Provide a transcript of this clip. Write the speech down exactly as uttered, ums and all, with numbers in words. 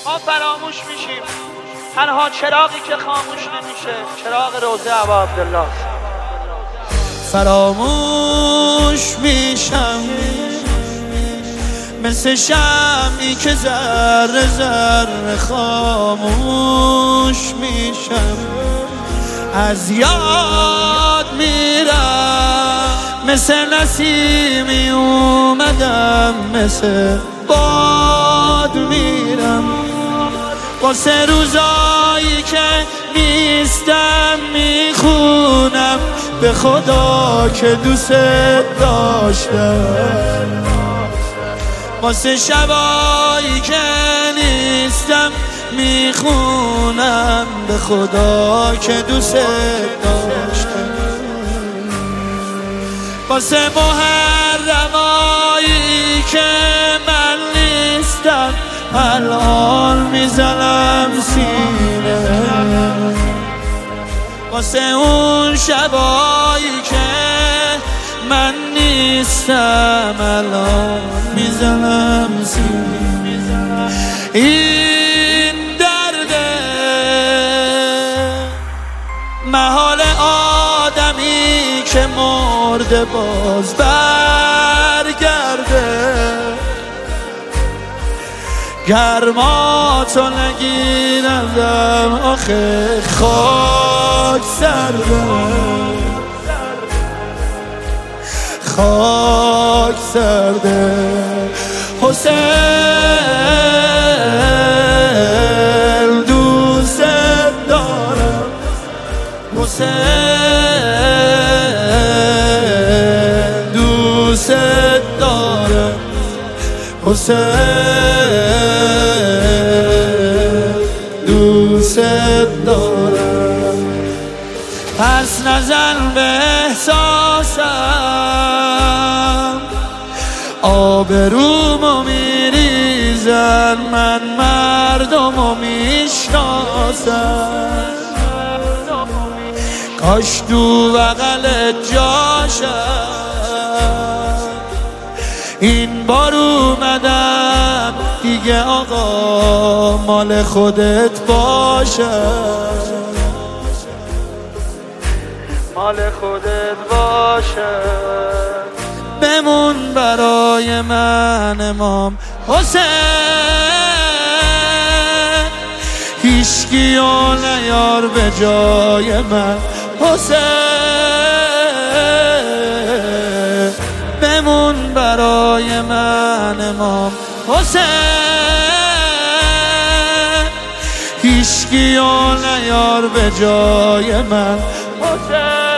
ما فراموش میشیم. تنها چراغی که خاموش نمیشه چراغ روضه ابا عبدالله. فراموش میشم مثل شمعی که ذره ذره خاموش میشم. از یاد میرم مثل نسیمی اومدم، مثل باد میرم. واسه روزایی که نیستم میخونم به خدا که دوست داشتم. واسه شبایی که نیستم میخونم به خدا که دوست داشتم. واسه محرمایی که من نیستم الان میزنم سینه. واسه اون شبایی که من نیستم الان میزنم سینه. این درده محال آدمی که مرده باز برگرده. گرماتو نگیرم آخه خاک سرده، خاک سرده. حسین دوست دارم، حسین دوست دارم، حسین دوست دارم. پس نزن به احساسم، آبرومو میریزن، من مردمو میشناسم. کاش تو بغلت جاشم، این بار اومدم دیگه آقا مال خودت باشم، مال خودت باشه. بمون برای من امام حسین، هیچکی و نیار به جای من حسین. بمون برای من امام حسین، هیچکی و نیار به جای من حسین.